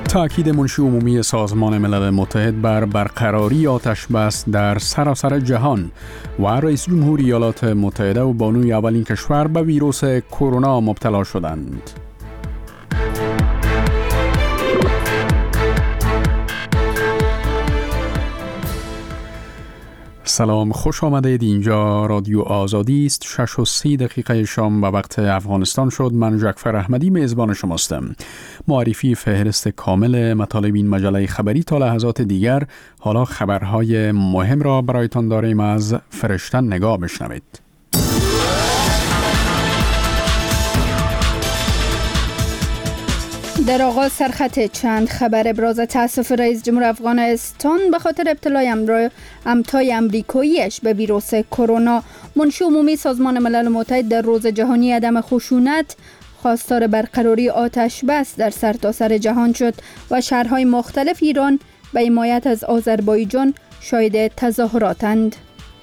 تأکید منشی عمومی سازمان ملل متحد بر برقراری آتش بس در سراسر جهان و رئیس جمهور ایالات متحده و بانوی اولین کشور به ویروس کرونا مبتلا شدند. سلام، خوش آمدید. اینجا رادیو آزادی است. 6:30 شام به وقت افغانستان شد. من جعفر احمدی میزبان شماستم. معرفی فهرست کامل مطالب این مجله خبری تا لحظات دیگر. حالا خبرهای مهم را برایتان داریم. از فرشتن نگاه بشنوید. در آغاز سرخط چند خبر. ابراز تأسف رئیس جمهور افغانستان به خاطر ابتلای امتای امریکاییش به ویروس کرونا. منشی عمومی سازمان ملل متحد در روز جهانی عدم خشونت خواستار برقراری آتش بس در سرتاسر جهان شد و شهرهای مختلف ایران به حمایت از آذربایجان شاهد تظاهراتند.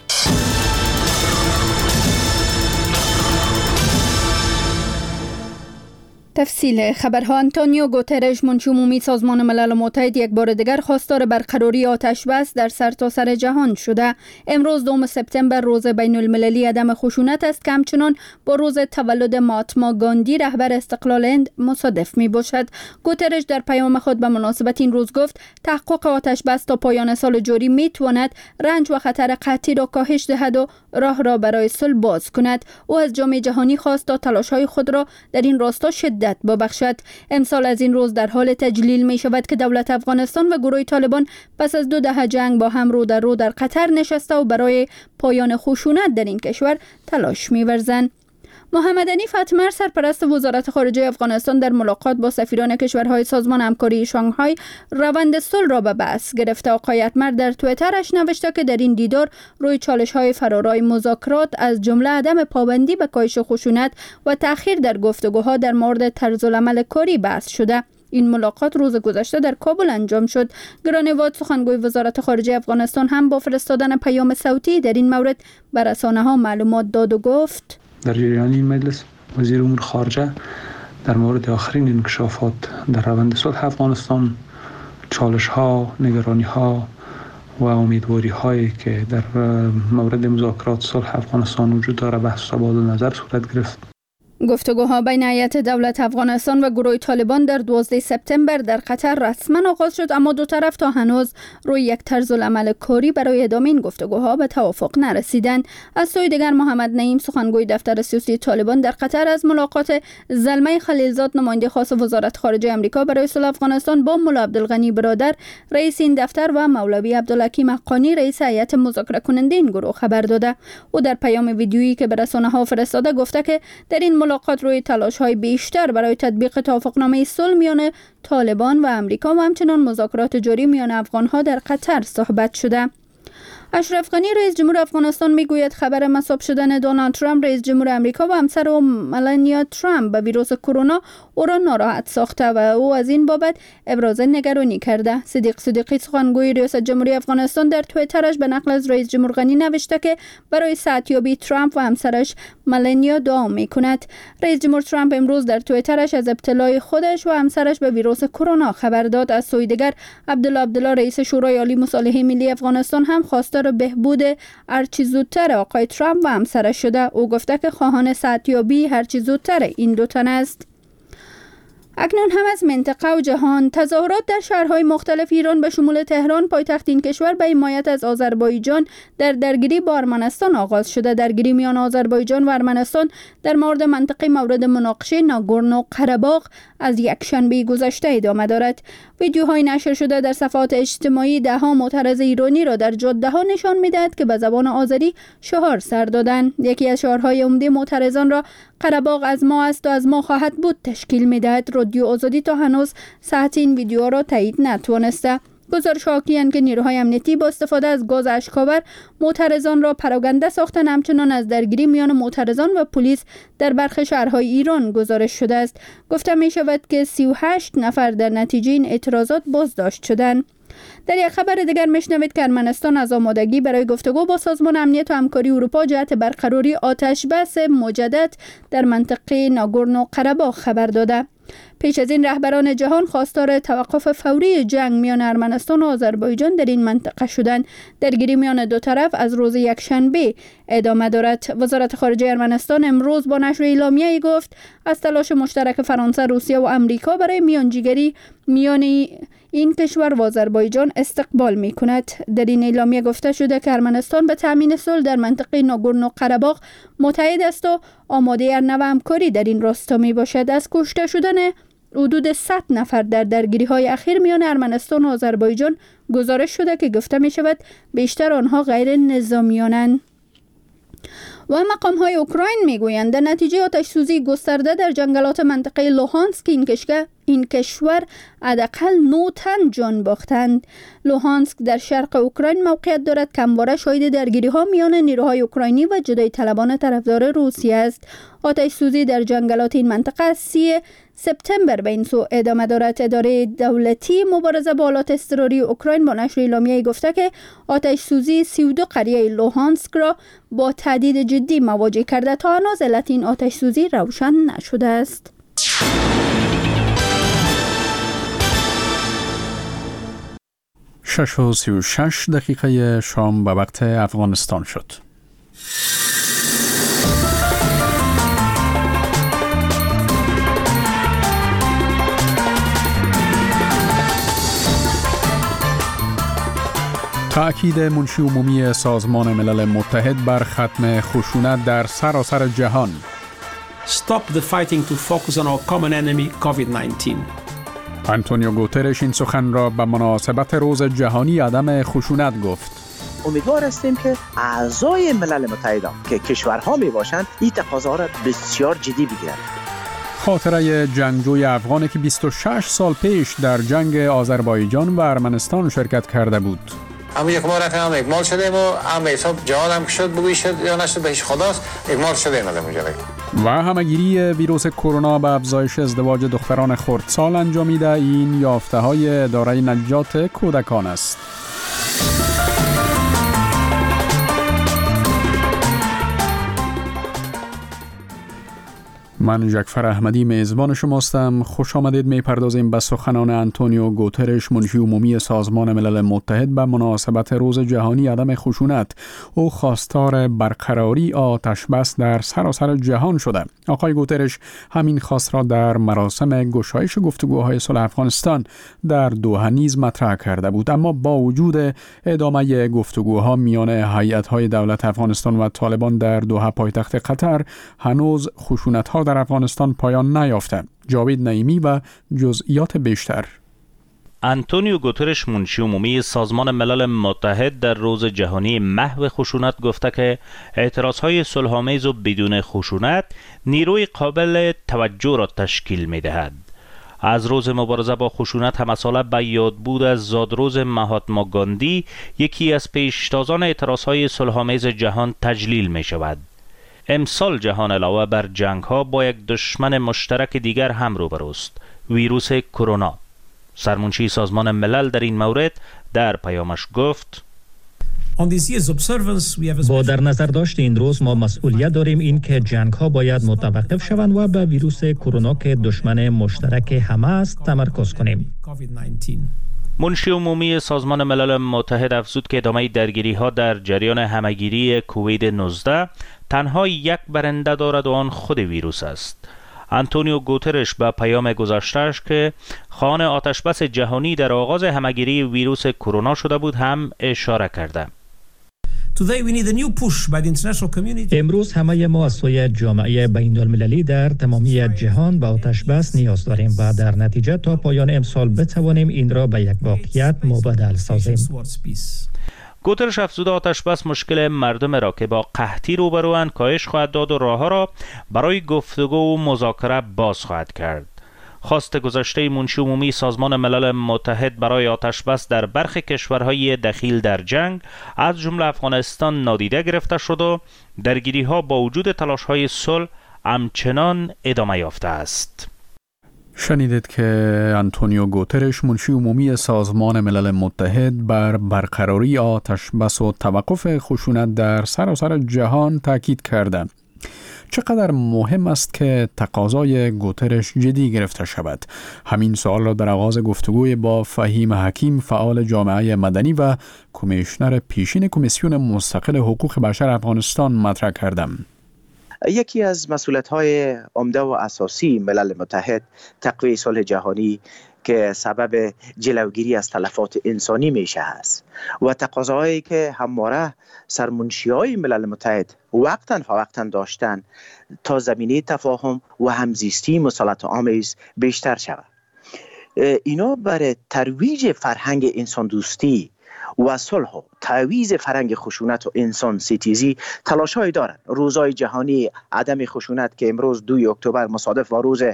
تفصیل خبرها. آنتونیو گوترش منشی عمومی سازمان ملل متحد یک بار دیگر خواستار برقراری آتش بس در سرتاسر جهان شده. امروز 2 سپتامبر روز بین المللی عدم خشونت است که همچنان با روز تولد مهاتما گاندی رهبر استقلال هند مصادف می باشد. گوترش در پیام خود به مناسبت این روز گفت تحقق آتش بس تا پایان سال جاری می تواند رنج و خطر قحطی را کاهش دهد و راه را برای صلح باز کند. او از جامعه جهانی خواست تا تلاش‌های خود را در این راستا شدت ببخشد. امسال از این روز در حال تجلیل می شود که دولت افغانستان و گروه طالبان پس از 2 دهه جنگ با هم رو در قطر نشسته و برای پایان خشونت در این کشور تلاش می ورزند. محمد عنیف اتمر سرپرست وزارت خارجه افغانستان در ملاقات با سفیران کشورهای سازمان همکاری شانگهای روند صلح را به بحث گرفته. آقای اتمر در توییترش نوشته که در این دیدار روی چالش‌های فرارای مذاکرات از جمله عدم پابندی به کاهش خشونت و تأخیر در گفتگوها در مورد طرزالعمل کاری بحث شده. این ملاقات روز گذشته در کابل انجام شد. گرانواد سخنگوی وزارت خارجه افغانستان هم با فرستادن پیام صوتی در این مورد به رسانه‌ها معلومات داد و گفت در جریان این مجلس وزیر امور خارجه در مورد آخرین انکشافات در روند صلح افغانستان، چالش‌ها، نگرانی‌ها و امیدواری‌هایی که در مورد مذاکرات صلح افغانستان وجود دارد بحث تبادل نظر صورت گرفت. گفتگوها بین هیئت دولت افغانستان و گروه طالبان در 12 سپتامبر در قطر رسما آغاز شد، اما دو طرف تا هنوز روی یک طرزالعمل کاری برای ادامه این گفتگوها به توافق نرسیدند. از سوی دیگر محمد نعیم سخنگوی دفتر سیاسی طالبان در قطر از ملاقات زلمه خلیلزاد نماینده خاص وزارت خارجه آمریکا برای صلح افغانستان با مولا عبدالغنی برادر رئیس این دفتر و مولوی عبدالحکیم حقانی رئیس هیئت مذاکره کننده این گروه خبر داده. او در پیام ویدیویی که به رسانه‌ها فرستاده گفته که در این ملاقات روی تلاش‌های بیشتر برای تطبیق توافقنامه صلح میان طالبان و آمریکا و همچنین مذاکرات جاری میان افغان‌ها در قطر صحبت شده. اشرف غنی رئیس جمهور افغانستان میگوید خبر مصاب شدن دونالد ترامپ رئیس جمهور آمریکا و همسر او ملانیا ترامپ به ویروس کرونا او را ناراحت ساخته و او از این بابت ابراز نگرانی کرده. صدیق صدیقی سخنگوی ریاست جمهوری افغانستان در توییترش به نقل از رئیس جمهور غنی نوشته که برای صحتیابی ترامپ و همسرش ملانیا دعا میکند. رئیس جمهور ترامپ امروز در توییترش از ابتلای خودش و همسرش به ویروس کرونا خبر داد. از سوی دیگر عبدالله رئیس شورای عالی مصالحه ملی افغانستان هم خواستار بهبود هرچی زودتر آقای ترامپ و همسرش شده. او گفته که خواهان صحتیابی هرچی زودتر این دو تن است. اکنون هم از منطقه و جهان. تظاهرات در شهرهای مختلف ایران به شمول تهران پایتخت این کشور به حمایت از آذربایجان در درگیری با ارمنستان آغاز شده. درگیری میان آذربایجان و ارمنستان در مورد منطقه مورد مناقشه ناگورنو قره‌باغ از یکشنبه گذشته ادامه دارد. ویدیوهای نشر شده در صفحات اجتماعی ده‌ها معترض ایرانی را در جاده‌ها نشان می‌دهد که به زبان آذری شعار سر دادند. یکی از شعارهای عمده معترضان را قره‌باغ از ما است و از ما خواهد بود تشکیل می‌دهد. رادیو آزادی تا هنوز صحت این ویدیو را تایید نتوانسته. گزارش حاکیان که نیروهای امنیتی با استفاده از گاز اشک‌آور معترضان را پراکنده ساختند. همچنان از درگیری میان معترضان و پلیس در برخی شهرهای ایران گزارش شده است. گفته می شود که 38 نفر در نتیجه این اعتراضات بازداشت شدند. در یک خبر دیگر میشنوید که ارمنستان از آمادگی برای گفتگو با سازمان امنیت و همکاری اروپا جهت برقراری آتش بس مجدد در منطقه ناگورنو قره‌باغ خبر داده. پیش از این رهبران جهان خواستار توقف فوری جنگ میان ارمنستان و آذربایجان در این منطقه شدند. درگیری میان دو طرف از روز یکشنبه ادامه دارد. وزارت خارجه ارمنستان امروز با نشر اعلامیه‌ای گفت از تلاش مشترک فرانسه، روسیه و آمریکا برای میانجیگری میان این کشور و آذربایجان استقبال می کند. در این اعلامیه گفته شده که ارمنستان به تامین صلح در منطقه ناگورنو قره‌باغ متحد است و آماده نوع همکاری در این راستا می باشد. از کشته شدن حدود 100 نفر در درگیری‌های اخیر میان ارمنستان و آذربایجان گزارش شده که گفته می شود بیشتر آنها غیر نظامیانند. و مقام‌های اوکراین میگویند در نتیجه آتش‌سوزی گسترده در جنگلات منطقه لوهانسک این کشور حداقل 9 تن جان باختند. لوهانسک در شرق اوکراین موقعیت دارد که همواره شاهد درگیری‌ها میان نیروهای اوکراینی و جدای طلبان طرفدار روسیه است. آتش‌سوزی در جنگلات این منطقه از 30 سپتامبر به این سو ادامه دارد. اداره دولتی مبارزه با آلات اضطراری اوکراین با نشر اعلامیه‌ای گفته که آتش‌سوزی 32 قریه لوهانسک را با تهدید جدی مواجه کرده. تا هنوز علت این آتش‌سوزی روشن نشده است. 6:36 شام به وقت افغانستان شد. تأکید منشی عمومی سازمان ملل متحد بر ختم خشونت در سراسر جهان. Stop the fighting to focus on our common enemy, COVID-19. آنتونیو گوترش این سخن را به مناسبت روز جهانی عدم خشونت گفت. امیدوار هستیم که اعضای ملل متحد که کشورها می باشند این تقاضا را بسیار جدی بگیرند. خاطره جنگجوی افغانی که 26 سال پیش در جنگ آذربایجان و ارمنستان شرکت کرده بود. هم یک بار هم اکمال شدیم و هم حساب جهاد هم شد بگوی شد یا نشد بهش خداست اکمال شدیم و همگیری ویروس کرونا به افزایش ازدواج دختران خردسال انجامیده. این یافته های اداره نجات کودکان است. من جعفر احمدی میزبان شماستم. خوش آمدید. میپردازیم به سخنان آنتونیو گوترش منشی عمومی سازمان ملل متحد به مناسبت روز جهانی عدم خشونت. او خواستار برقراری آتش بس در سراسر جهان شده. آقای گوترش همین خواست را در مراسم گشایش گفتگوهای صلح افغانستان در دوحه نیز مطرح کرده بود. اما با وجود ادامه گفتگوها میان هیئت‌های دولت افغانستان و طالبان در دوحه پایتخت قطر، هنوز خشونت‌ها در افغانستان پایان نیافته. جاوید نعیمی و جزئیات بیشتر. آنتونیو گوترش منشی عمومی سازمان ملل متحد در روز جهانی محو خشونت گفته که اعتراضهای صلح‌آمیز و بدون خشونت نیروی قابل توجه را تشکیل می‌دهد. از روز مبارزه با خشونت هم مسئله به یادبود از زادروز مهاتما گاندی، یکی از پیشتازان اعتراضهای صلح‌آمیز جهان، تجلیل می‌شود. امسال جهان علاوه بر جنگ‌ها با یک دشمن مشترک دیگر هم روبروست، ویروس کرونا. سرمنشی سازمان ملل در این مورد در پیامش گفت: با در نظر داشت این روز ما مسئولیت داریم این که جنگ‌ها باید متوقف شوند و به ویروس کرونا که دشمن مشترک همه است تمرکز کنیم. منشی عمومی سازمان ملل متحد افزود که ادامه درگیری‌ها در جریان همه‌گیری کووید 19 تنها یک برنده دارد و آن خود ویروس است. آنتونیو گوترش به پیام گذاشته‌اش که خواهان آتشبس جهانی در آغاز همه‌گیری ویروس کرونا شده بود هم اشاره کرده. امروز همه ما از سوی جامعه بین‌المللی در تمامی جهان به آتشبس نیاز داریم و در نتیجه تا پایان امسال بتوانیم این را به یک واقعیت مبدل سازیم. گوترش افزوده آتشبس مشکل مردم را که با قحطی روبروند کاهش خواهد داد و راه‌ها را برای گفتگو و مذاکره باز خواهد کرد. خواست گذشته منشی عمومی سازمان ملل متحد برای آتشبس در برخی کشورهای دخیل در جنگ از جمله افغانستان نادیده گرفته شد و درگیری‌ها با وجود تلاش‌های صلح همچنان ادامه یافته است. شنیدید که آنتونیو گوترش منشی عمومی سازمان ملل متحد بر برقراری آتشبس و توقف خشونت در سراسر جهان تاکید کرده. چقدر مهم است که تقاضای گوترش جدی گرفته شود؟ همین سوال را در آغاز گفتگوی با فهیم حکیم، فعال جامعه مدنی و کمیشنر پیشین کمیسیون مستقل حقوق بشر افغانستان مطرح کردم. یکی از مسئولیت‌های عمده و اساسی ملل متحد تقویت صلح جهانی که سبب جلوگیری از تلفات انسانی میشه است و تقاضاهایی که همواره سرمنشی‌های ملل متحد وقتاً داشتن تا زمینه تفاهم و همزیستی مسالمت آمیز بیشتر شود. اینا برای ترویج فرهنگ انسان دوستی و صلح و تعویض فرهنگ خشونت و انسان ستیزی تلاش‌های دارند. روزهای جهانی عدم خشونت که امروز 2 اکتبر مصادف با روز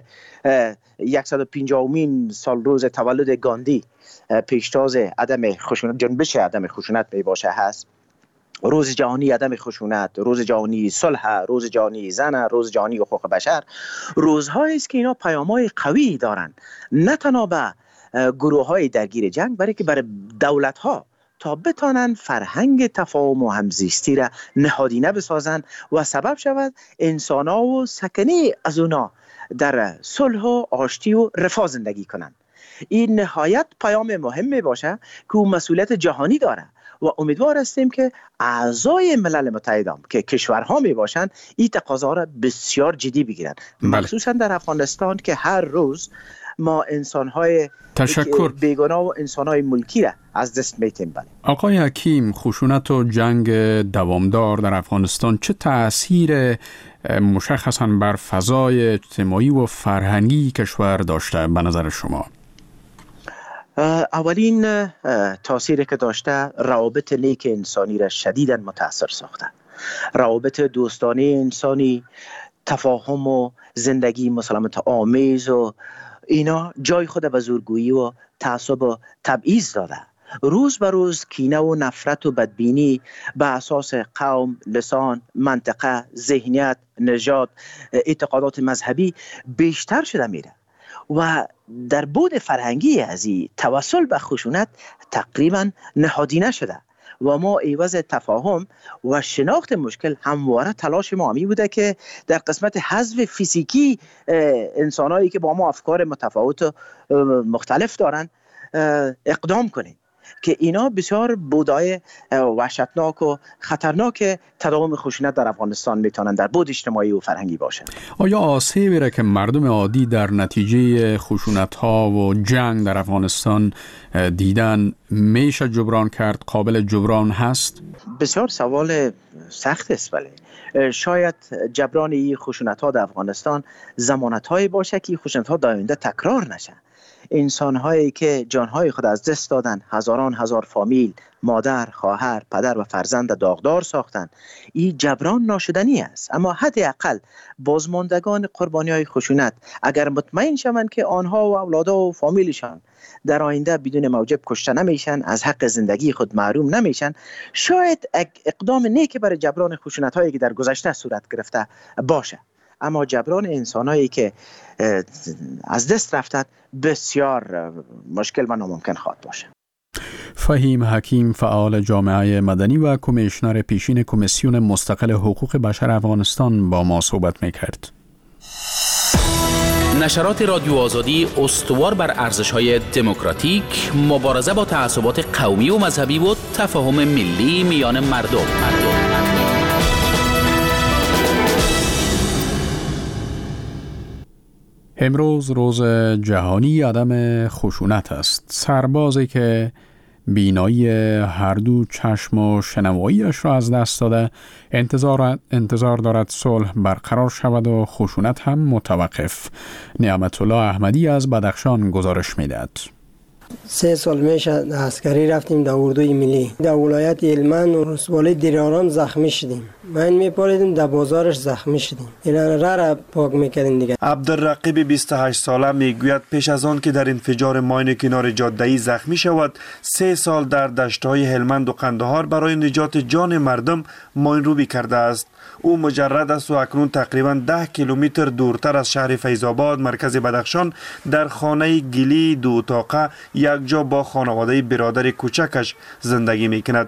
150مین سال روز تولد گاندی پیشتاز عدم خشونت، جنبش عدم خشونت می باشه هست. روز جهانی عدم خشونت، روز جهانی صلح، روز جهانی زن، روز جهانی حقوق بشر، روزهایی است که اینا پیام‌های قوی دارند، نه تنها به گروه‌های درگیر جنگ، بلکه برای دولت‌ها تا بتانن فرهنگ تفاهم و همزیستی را نهادینه بسازن و سبب شود انسان‌ها و سکنی از اونا در صلح و آشتی و رفاه زندگی کنند. این نهایت پیام مهمی باشه که او مسئولیت جهانی داره و امیدوار هستیم که اعضای ملل متحد که کشورها می باشند این تقاضا را بسیار جدی بگیرند، مخصوصا در افغانستان که هر روز ما انسان‌های بیگناه و انسان‌های ملکی را از دست میتیم. آقای حکیم، خشونت و جنگ دوامدار در افغانستان چه تأثیر مشخصاً بر فضای اجتماعی و فرهنگی کشور داشته به نظر شما؟ اولین تأثیری که داشته روابط نیک انسانی را شدیداً متاثر ساخته. روابط دوستانه انسانی، تفاهم و زندگی مسالمت آمیز و اینا جای خود به زورگویی و تعصب و تبعیض داده. روز به روز کینه و نفرت و بدبینی به اساس قوم، لسان، منطقه، ذهنیت، نژاد، اعتقادات مذهبی بیشتر شده میره و در بود فرهنگی از این توسل به خشونت تقریبا نهادینه شده و ما عوض تفاهم و شناخت مشکل همواره تلاش ما همی بوده که در قسمت حذف فیزیکی انسانایی که با ما افکار متفاوت و مختلف دارن اقدام کنیم که اینا بسیار بودای وحشتناک و خطرناک تداوم خشونت در افغانستان میتونن در بود اجتماعی و فرهنگی باشه. آیا آسیبی را که مردم عادی در نتیجه خشونت‌ها و جنگ در افغانستان دیدن میشه جبران کرد، قابل جبران هست؟ بسیار سوال سخت است، ولی شاید جبران این خشونت‌ها در افغانستان ضمانت‌هایی باشه که خشونت‌ها در آینده تکرار نشه. انسان‌هایی که جان‌های خود از دست دادن، هزاران هزار فامیل، مادر، خواهر، پدر و فرزند داغدار ساختن، این جبران ناشدنی است. اما حداقل بازماندگان قربانی‌های خشونت اگر مطمئن شوند که آنها و اولادها و فامیلشان در آینده بدون موجب کشته نمیشن، از حق زندگی خود محروم نمیشن، شاید اقدام نیک برای جبران خشونت‌هایی که در گذشته صورت گرفته باشه. اما جبران انسانایی که از دست رفتند بسیار مشکل و ناممکن خواهد باشه. فهیم حکیم، فعال جامعه مدنی و کمیشنر پیشین کمیسیون مستقل حقوق بشر افغانستان با ما صحبت می‌کرد. نشرات رادیو آزادی استوار بر ارزش‌های دموکراتیک، مبارزه با تعصبات قومی و مذهبی و تفاهم ملی میان مردم. امروز روز جهانی عدم خشونت است. سربازی که بینایی هر دو چشم و شنواییش را از دست داده انتظار دارد صلح برقرار شود و خشونت هم متوقف. نعمت الله احمدی از بدخشان گزارش می‌دهد. 3 سال میشه عسکری رفتیم در اردوی ملی در ولایت هلمند و رسوالی دیراران زخمی شدیم. من میپاریدیم در بازارش زخمی شدیم. اینا را پاک میکردیم دیگه. عبدالرقیب 28 ساله میگوید پیش از آن که در انفجار ماین کنار جاده‌ای زخمی شود 3 سال در دشت‌های هلمند و قندهار برای نجات جان مردم ماین روبی کرده است. او مجرد است و اکنون تقریباً 10 کیلومتر دورتر از شهر فیض‌آباد مرکز بدخشان در خانه گلی 2 اتاقه یک جا با خانواده برادر کوچکش زندگی میکند.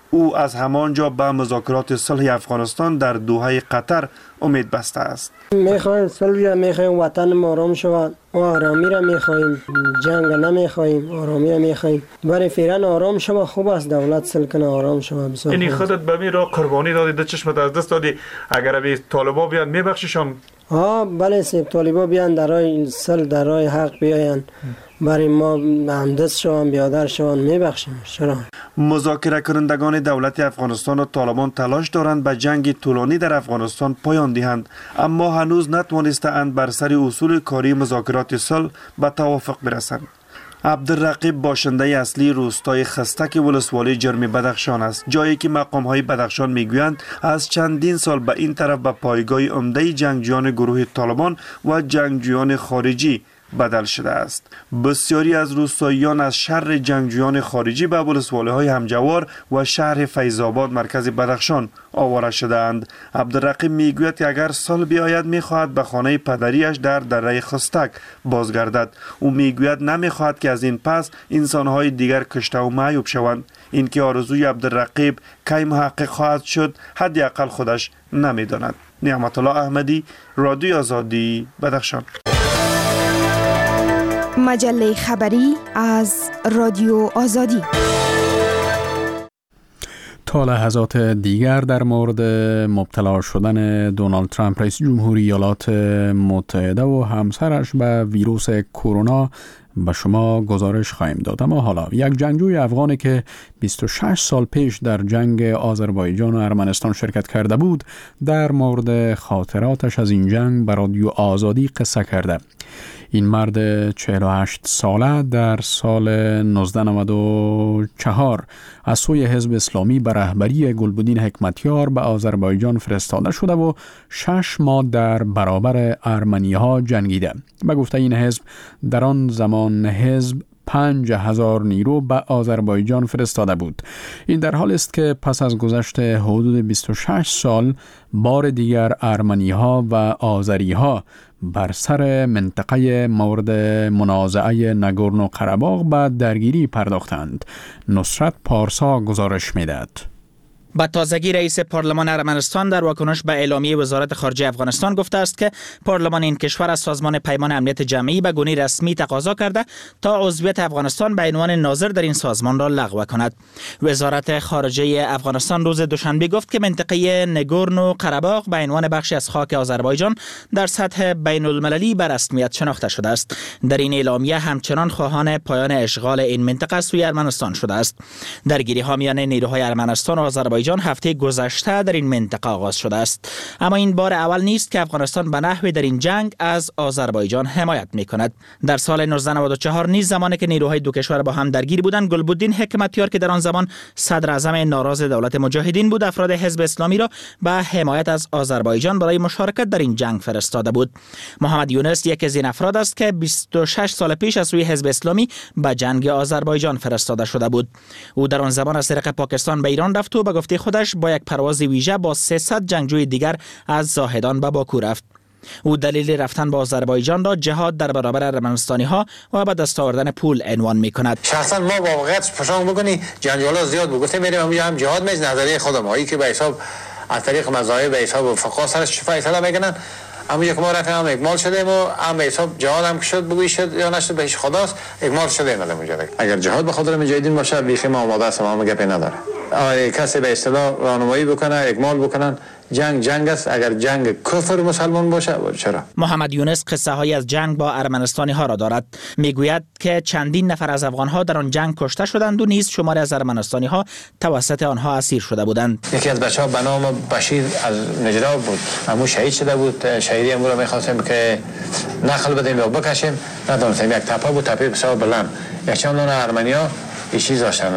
او از همانجا به مذاکرات صلح افغانستان در دوحه قطر امید بسته است. میخوایم صلح، میخوایم وطن ما آرام شود و آرامی را میخوایم، جنگ نمیخوایم، آرامی را میخوایم. برای فعلا آرام شود، خوب است دولت صلح کنه، آرام شود. بسیار اینی خودت به می را قربانی دادی، ده چشمت از دست دادی، اگر به طالبا بیان میبخشیشان؟ بله سیب طالبا بیان در راه صلح، در راه حق بیاین، برای ما همدست شوان، بیادر شوان، میبخشیم. چرا؟ مذاکره کنندگان دولت افغانستان و طالبان تلاش دارند به جنگ طولانی در افغانستان پایان دهند، اما هنوز نتوانستند بر سر اصول کاری مذاکرات صلح به توافق برسند. عبدالرقیب باشنده اصلی روستای خستک ولسوالی جرم بدخشان است، جایی که مقام‌های بدخشان میگویند از چندین سال به این طرف به پایگاه عمده جنگجویان گروه طالبان و جنگجویان خارجی بدل شده است. بسیاری از روستاییان از شر جنگجویان خارجی به ولسوالی‌های همجوار و شهر فیض‌آباد مرکز بدخشان آواره شده‌اند. عبدالرقیب میگوید که اگر سال بیاید میخواهد به خانه پدریش در دره خستک بازگردد. او میگوید نمیخواهد که از این پس انسان‌های دیگر کشته و معیوب شوند. این که آرزوی عبدالرقیب کی محقق خواهد شد حداقل خودش نمیداند. نعمت الله احمدی، رادیو آزادی، بدخشان. مجله خبری از رادیو آزادی. تا لحظات دیگر در مورد مبتلا شدن دونالد ترامپ رئیس جمهوری ایالات متحده و همسرش به ویروس کرونا به شما گزارش خواهیم داد. اما حالا یک جنگجوی افغانی که 26 سال پیش در جنگ آذربایجان و ارمنستان شرکت کرده بود در مورد خاطراتش از این جنگ به رادیو آزادی قصه کرده. این مرد 48 ساله در سال 1994 از سوی حزب اسلامی به رهبری گلبدین حکمتیار به آذربایجان فرستاده شده و 6 ماه در برابر ارمنی‌ها جنگیده. به گفته این حزب در آن زمان حزب 5000 نیرو به آذربایجان فرستاده بود. این در حال است که پس از گذشت حدود 26 سال بار دیگر ارمنی‌ها و آذری‌ها بر سر منطقه مورد منازعه نگورنو قره‌باغ به درگیری پرداختند. نصرت پارسا گزارش می‌دهد. با تازگی رئیس پارلمان ارمنستان در واکنش به اعلامیه وزارت خارجه افغانستان گفته است که پارلمان این کشور از سازمان پیمان امنیت جمعی به گونه رسمی تقاضا کرده تا عضویت افغانستان به عنوان ناظر در این سازمان را لغو کند. وزارت خارجه افغانستان روز دوشنبه گفت که منطقه نگورنو قره‌باغ به عنوان بخشی از خاک آذربایجان در سطح بین المللی به رسمیت شناخته شده است. در این اعلامیه همچنان خواهان پایان اشغال این منطقه از سوی ارمنستان شده است. درگیری‌ها میان نیروهای ارمنستان و آذربایجان هفته گذشته در این منطقه آغاز شده است، اما این بار اول نیست که افغانستان به نحوی در این جنگ از آذربایجان حمایت می‌کند. در سال 1994 نیز زمانی که نیروهای دو کشور با هم درگیر بودند، گلبدین حکمتیار که در آن زمان صدر اعظم ناراض دولت مجاهدین بود، افراد حزب اسلامی را به حمایت از آذربایجان برای مشارکت در این جنگ فرستاده بود. محمد یونس یکی از این افراد است که 26 سال پیش از سوی حزب اسلامی به جنگ آذربایجان فرستاده شده بود. او در آن زمان از طریق پاکستان به ایران رفت و به گفته خودش با یک پرواز ویژه با 300 جنگجوی دیگر از زاهدان به باکو رفت. او دلیل رفتن به آذربایجان را جهاد در برابر ارمنستانی ها و به دست آوردن پول عنوان می کند. شخصا ما با واقعیت پشان بکنی جنجالا زیاد بود، گفتیم میریم هم جهاد میز نظریه خودم هایی که به حساب از طریق مذاهب به حساب فقها سرش فیصله میکنن. اما یک ما رفتیم هم اکمال شدیم و هم به حساب جهاد هم شد بگویی شد یا نشد به هیچ خداست اکمال شدیم. اگر جهاد به خاطر مجاهدین باشه بیخی ما آماده است، ما گپی نداره. کسی به اصطلاح راهنمایی بکنه اکمال بکنن جنگ است. اگر جنگ کفر مسلمان باشه چرا؟ محمد یونس قصه های از جنگ با ارمنستانی ها را دارد. میگوید که چندین نفر از افغان ها در آن جنگ کشته شدند و نیز شماری از ارمنستانی ها توسط آنها اسیر شده بودند. یکی از بچه‌ها به نام بشیر از نجراب بود، اما شهید شده بود. شهیدی امور را می‌خواستیم که نخل بدیم یا بکشیم، ندانستیم. یک تپه بود، تپه بسیار بلند. یک چند ارمنیا چیز داشتن،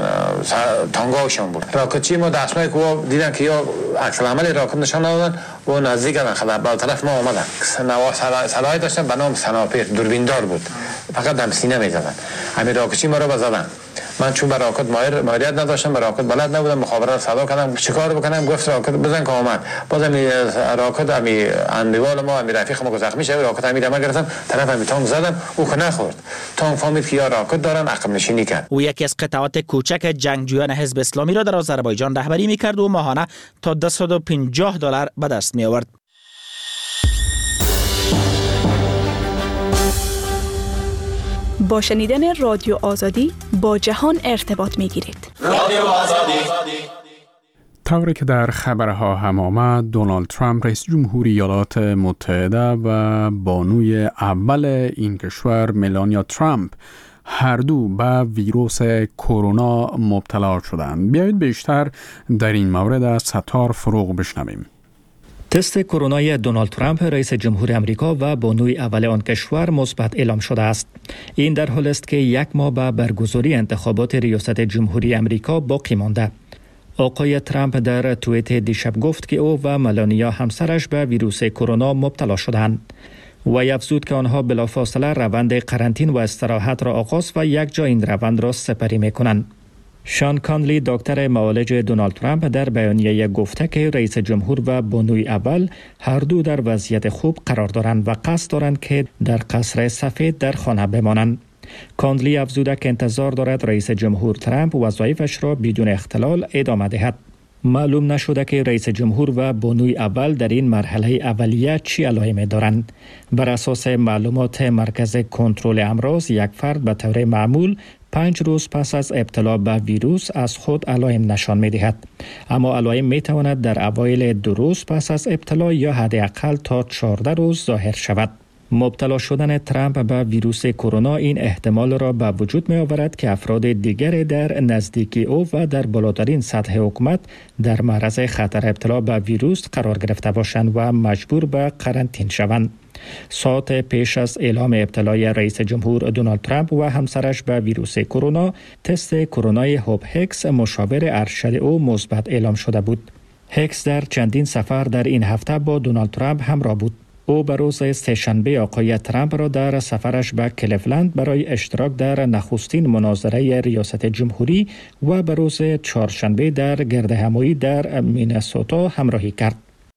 تانگاوشون بود. راکتچی ما دستمایی که دیدن که یا عکس العمل راکت نشان دادن و نزدیک کردن، خدا به طرف ما اومدن. سلاحی داشتن به نام سناپر، دوربیندار بود، فقط دم سینه می‌زدن. همین راکتچی ما رو بزدن. من چون به راکت ماهریت نداشتم، به راکت بلد نبودم، مخابرات صدا کردم چیکار بکنم، گفت راکت بزن که آمد. بازم راکت امی اندوال ما امی رفیق ما زخمی شد، راکت امی ما گرفتم طرف امی تانک زدم، او که نخورد. تانک فهمید که یا راکت دارن، عقب نشینی کرد. او یکی از قطعات کوچک جنگجویان حزب اسلامی را در آذربایجان رهبری می‌کرد و ماهانه تا $250 به دست می‌آورد. با شنیدن رادیو آزادی با جهان ارتباط می‌گیرید. رادیو آزادی. طوری که در خبرها هم آمد، دونالد ترامپ رئیس جمهوری ایالات متحده و بانوی اول این کشور ملانیا ترامپ هر دو به ویروس کرونا مبتلا شدند. بیایید بیشتر در این مورد از ستار فروغ بشنویم. تست کرونای دونالد ترامپ رئیس جمهور امریکا و بانوی اول آن کشور مثبت اعلام شده است. این در حالی است که یک ماه به برگزاری انتخابات ریاست جمهوری امریکا باقی مانده. آقای ترامپ در توییت دیشب گفت که او و ملانیا همسرش به ویروس کرونا مبتلا شدند. و افزود که آنها بلافاصله روند قرنطین و استراحت را آغاز و یک جا این روند را سپری می‌کنند. شان کانلی دکتر معالج دونالد ترامپ در بیانیه گفته که رئیس جمهور و بانوی اول هر دو در وضعیت خوب قرار دارند و قصد دارند که در قصر سفید در خانه بمانند. کانلی افزوده که انتظار دارد رئیس جمهور ترامپ وظایفش را بدون اختلال ادامه دهد. معلوم نشده که رئیس جمهور و بانوی اول در این مرحله اولیه چی علائمی دارند. بر اساس معلومات مرکز کنترل امراض، یک فرد به طور معمول 5 روز پس از ابتلا به ویروس از خود علائم نشان می دهد. اما علائم می تواند در اوایل 2 روز پس از ابتلا یا حداقل تا 14 روز ظاهر شود. مبتلا شدن ترامپ به ویروس کرونا این احتمال را به وجود می آورد که افراد دیگر در نزدیکی او و در بالاترین سطح حکومت در معرض خطر ابتلا به ویروس قرار گرفته باشند و مجبور به قرنطین شوند. ساعت پیش از اعلام ابتلای رئیس جمهور دونالد ترامپ و همسرش به ویروس کرونا، تست کرونای هوب هیکس مشاور ارشد او مثبت اعلام شده بود. هیکس در چندین سفر در این هفته با دونالد ترامپ همراه بود. او به روز سه‌شنبه آقای ترامپ را در سفرش به کلیولند برای اشتراک در نخستین مناظره ریاست جمهوری و به روز چهارشنبه در گردهمایی در مینسوتا همراهی کرد.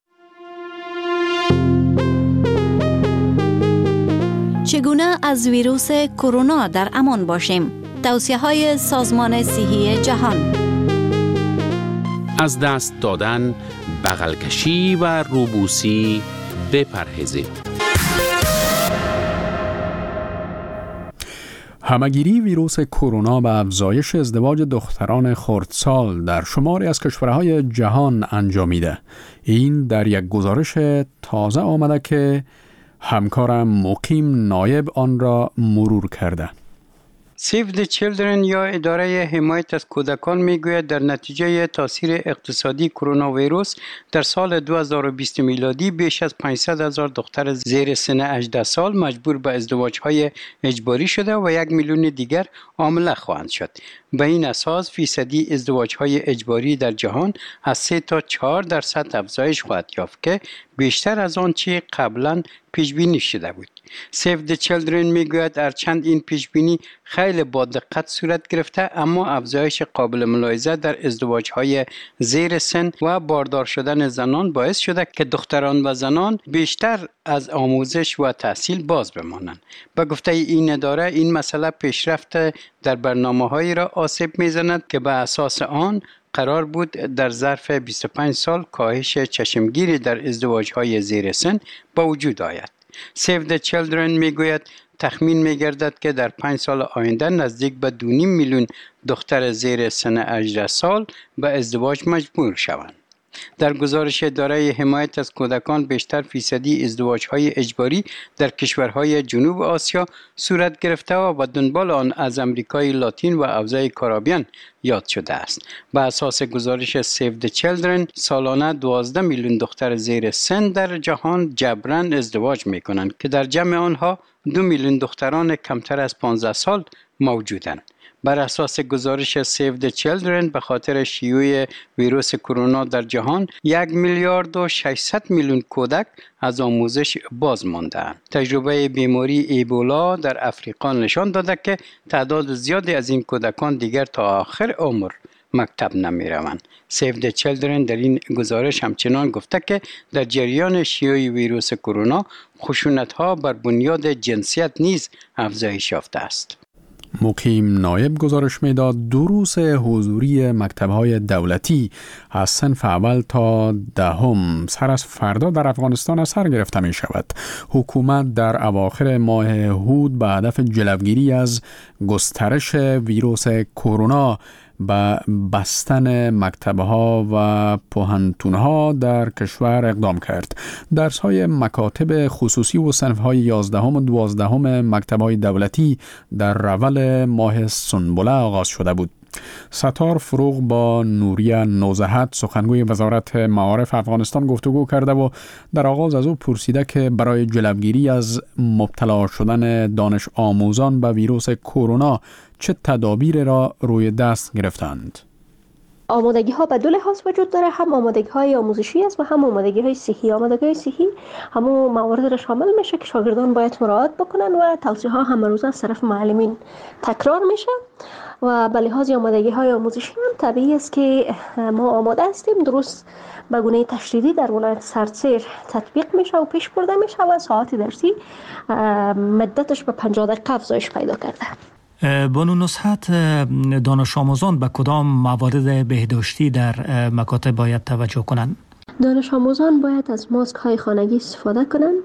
چگونه از ویروس کرونا در امان باشیم؟ توصیه‌های سازمان صحی جهان. از دست دادن، بغل کشی و روبوسی بپرهیزید. همه‌گیری ویروس کرونا و افزایش ازدواج دختران خردسال در شماری از کشورهای جهان انجامیده. این در یک گزارش تازه آمده که همکارم مقیم نایب آن را مرور کرده. سیو دی چیلدرن یا اداره حمایت از کودکان میگوید در نتیجه تاثیر اقتصادی کرونا ویروس در سال 2020 میلادی بیش از 500,000 دختر زیر سن 18 سال مجبور به ازدواج‌های اجباری شده و 1 میلیون دیگر عامله خواهند شد. به این اساس فیصدی ازدواج‌های اجباری در جهان از 3 تا 4% افزایش خواهد یافت که بیشتر از آنچه قبلا پیش بینی شده بود. سیو دی چیلدرن میگوید هرچند این پیش بینی خیلی با دقت صورت گرفته، اما افزایش قابل ملاحظه در ازدواج‌های زیر سن و باردار شدن زنان باعث شده که دختران و زنان بیشتر از آموزش و تحصیل باز بمانند. به گفته این اداره این مسئله پیشرفت در برنامه‌هایی را آسیب می‌زند که به اساس آن قرار بود در ظرف 25 سال کاهش چشمگیری در ازدواج‌های زیر سن به وجود آید. سیو دی چیلدرن میگوید تخمین میگردد که در 5 سال آینده نزدیک به 2.5 میلیون دختر زیر سن 18 سال به ازدواج مجبور شوند. در گزارش اداره حمایت از کودکان بیشتر فیصدی ازدواج‌های اجباری در کشورهای جنوب آسیا صورت گرفته و به دنبال آن از امریکای لاتین و حوزه کارائیبیان یاد شده است. به اساس گزارش سیو دی چیلدرن سالانه 12 میلیون دختر زیر سن در جهان جبران ازدواج می‌کنند که در جمع آنها 2 میلیون دختران کمتر از 15 سال موجودند. بر اساس گزارش سیو د چیلدرن به خاطر شیوع ویروس کرونا در جهان 1,600,000,000 کودک از آموزش باز مانده‌اند. تجربه بیماری ایبولا در افریقا نشان داده که تعداد زیادی از این کودکان دیگر تا آخر عمر مکتب نمی روند. سیو د چیلدرن در این گزارش همچنان گفته که در جریان شیوع ویروس کرونا خشونت‌ها بر بنیاد جنسیت نیز افزایش یافته است. مقیم نایب گزارش میداد دروس حضوری مکتب‌های دولتی از صنف اول تا دهم سر از فردا در افغانستان از سر گرفته می شود. حکومت در اواخر ماه هود به هدف جلوگیری از گسترش ویروس کرونا به بستن مکتب‌ها و پوهنتون‌ها در کشور اقدام کرد. درس‌های مکاتب خصوصی و صنف‌های 11 و 12 مکتب‌های دولتی در رول ماه سنبله آغاز شده بود. ستار فروغ با نوریه نوزهت سخنگوی وزارت معارف افغانستان گفتگو کرده و در آغاز از او پرسیده که برای جلوگیری از مبتلا شدن دانش آموزان به ویروس کرونا چه تدابیر را روی دست گرفتند. آمادگی ها به دو لحاظ وجود داره، هم آمادگی های آموزشی است و هم آمادگی های صحی. آمادگی های صحی همون موارد را شامل میشه که شاگردان باید مراعات بکنن و توصیه ها هم روزه از طرف معلمین تکرار میشه و به لحاظ آمادگی های آموزشی هم طبیعی است که ما آماده هستیم. درست به گونه تشدیدی در ولایت سردسیر تطبیق میشه و پیش برده میشه و ساعت درسی مدتش به 50 دقیقه افزایش پیدا کرده. بانو نصحت، دانش آموزان به کدام موارد بهداشتی در مکاتب باید توجه کنند؟ دانش آموزان باید از ماسک های خانگی استفاده کنند،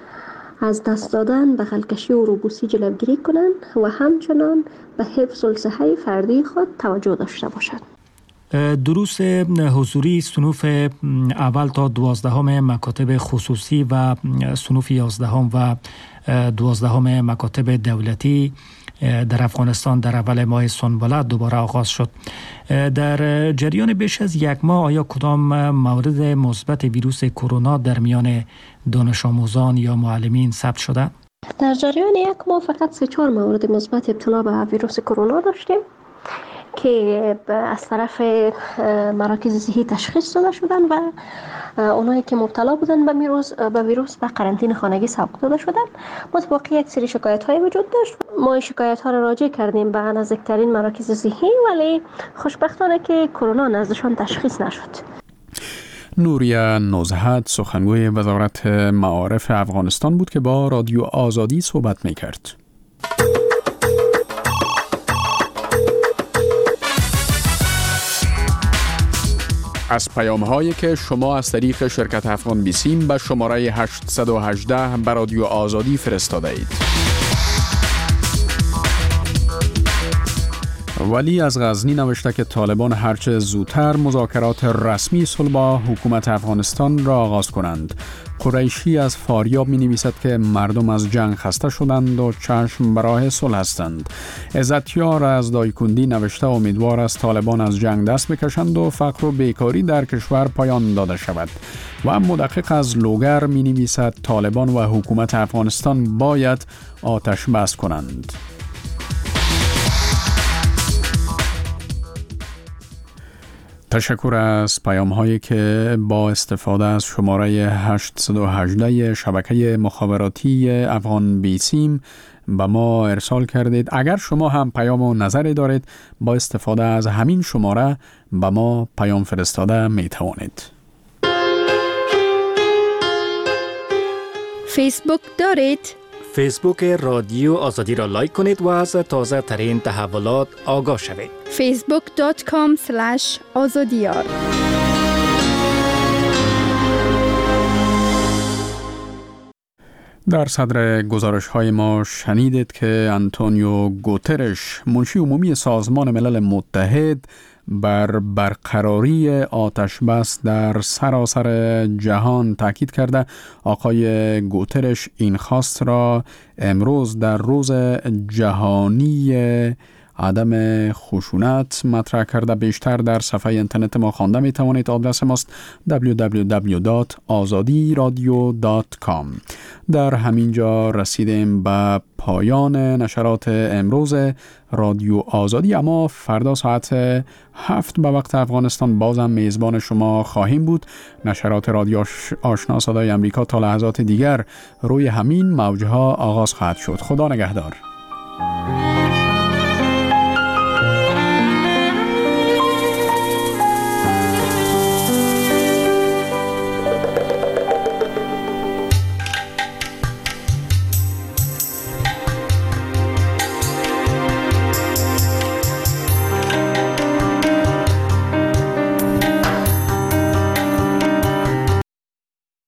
از دست دادن، بغل‌کشی و روبوسی جلوگیری کنند و همچنان به حفظ الصحه فردی خود توجه داشته باشند. دروس حضوری صنوف اول تا 12 مکاتب خصوصی و صنوف 11 و 12 مکاتب دولتی در افغانستان در اول ماه سنبله دوباره آغاز شد. در جریان بیش از یک ماه آیا کدام مورد مثبت ویروس کرونا در میان دانش آموزان یا معلمین ثبت شده؟ در جریان یک ماه فقط 3-4 مورد مثبت ابتلا به ویروس کرونا داشتیم که از طرف مراکز صحی تشخیص داده شدن و اونایی که مبتلا بودن به ویروس به قرنطینه خانگی سوق داده شدن. متوقع یک سری شکایت های وجود داشت. ما شکایت ها را راجع کردیم به نزدیکترین مراکز صحی ولی خوشبختانه که کرونا نزدشان تشخیص نشد. نوریه نوزهت سخنگوی وزارت معارف افغانستان بود که با رادیو آزادی صحبت می‌کرد. از پیام‌هایی که شما از طریق شرکت افغان بیسیم به شماره 818 به رادیو آزادی فرستاده اید. ولی از غزنی نوشته که طالبان هرچه زودتر مذاکرات رسمی صلح با حکومت افغانستان را آغاز کنند. قریشی از فاریاب می نویسد که مردم از جنگ خسته شدند و چشم به راه صلح هستند. عزتیار از دایکندی نوشته امیدوار است طالبان از جنگ دست بکشند و فقر و بیکاری در کشور پایان داده شود. و مدقق از لوگر می نویسد طالبان و حکومت افغانستان باید آتش بس کنند. تشکر از پیام هایی که با استفاده از شماره 818 شبکه مخابراتی افغان بیسیم به ما ارسال کردید. اگر شما هم پیام و نظری دارید با استفاده از همین شماره به ما پیام فرستاده می توانید. فیسبوک دارید؟ فیسبوک رادیو آزادی را لایک کنید و از تازه ترین تحولات آگاه شوید. facebook.com/azadiyar. در صدر گزارش های ما شنیدید که آنتونیو گوترش منشی عمومی سازمان ملل متحد بر برقراری آتش بس در سراسر جهان تاکید کرده. آقای گوترش این خواست را امروز در روز جهانی عدم خشونت مطرح کرده. بیشتر در صفحه اینترنت ما خوانده می توانید. آدرس ماست www.azadiradio.com. در همین جا رسیدیم به پایان نشرات امروز رادیو آزادی، اما فردا ساعت 7 به وقت افغانستان بازم میزبان شما خواهیم بود. نشرات رادیو آشنا صدای امریکا تا لحظات دیگر روی همین موجها آغاز خواهد شد. خدا نگهدار.